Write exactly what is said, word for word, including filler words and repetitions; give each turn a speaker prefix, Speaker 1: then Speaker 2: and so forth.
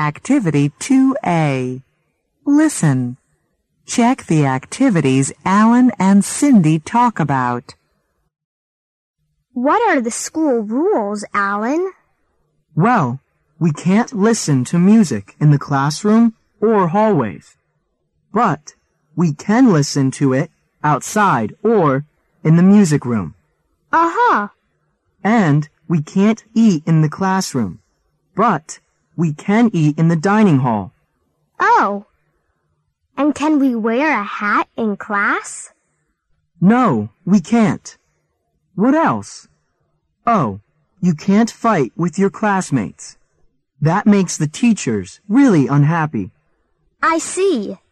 Speaker 1: Activity two A. Listen. Check the activities Alan and Cindy talk about.
Speaker 2: What are the school rules, Alan?
Speaker 3: Well, we can't listen to music in the classroom or hallways. But we can listen to it outside or in the music room.
Speaker 2: Uh-huh.
Speaker 3: And we can't eat in the classroom, but we can eat in the dining hall.
Speaker 2: Oh. And can we wear a hat in class?
Speaker 3: No, we can't. What else? Oh, you can't fight with your classmates. That makes the teachers really unhappy.
Speaker 2: I see.